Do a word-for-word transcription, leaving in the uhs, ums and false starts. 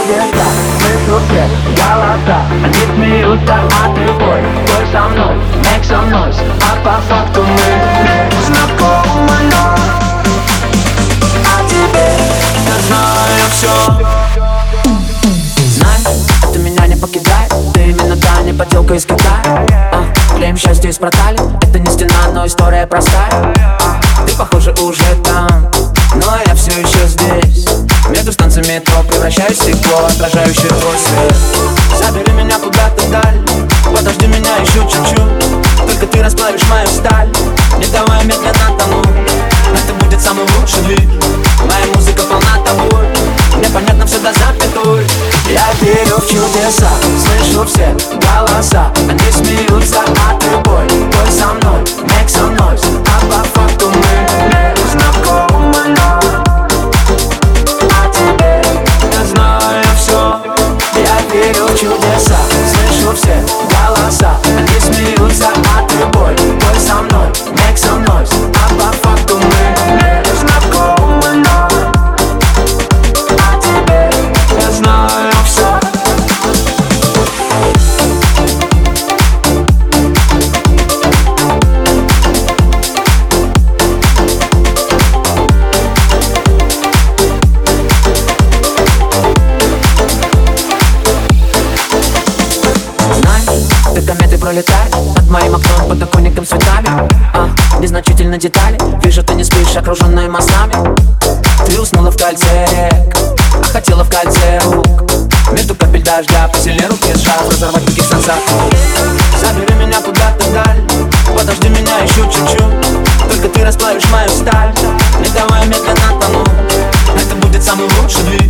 чудеса, слышу все голоса. Они смеются, а ты пой, пой со мной, make some noise. А по факту мы не знакомы, но а теперь я знаю все. Знай, это меня не покидает, ты именно та не подделка из Китая. а, Клеим счастье из протали, это не стена, но история простая. а, Ты, похоже, уже там, но я все еще здесь. Между станциями метро превращаюсь в стекло, отражающее твой свет. Забери меня куда-то вдаль, подожди меня еще чуть-чуть. Только ты расплавишь мою сталь, не давай медленно тонуть. Это будет самый лучший двиг, моя музыка полна тобой. Мне понятно все до запятой. Я верю в чудеса, слышу все голоса. Они смеются, а ты бой, бой со мной, make some noise. А по факту мы не знакомы, но а теперь я знаю все. Я верю в чудеса, слышу все голоса. Они смеются, а ты бой, бой со мной, make some noise. А по факту мы не знакомы, но а теперь я знаю все. Кометы пролетают над моим окном, подоконником цветами. а, Незначительно детали, вижу, ты не спишь, окруженная мостами. Ты уснула в кольце рек, а хотела в кольце рук. Между капель дождя посильнее руки сжав, разорвать таких сансар. Забери меня куда-то вдаль, подожди меня еще чуть-чуть. Только ты расплавишь мою сталь, не давай медленно тонуть. Это будет самый лучший двиг,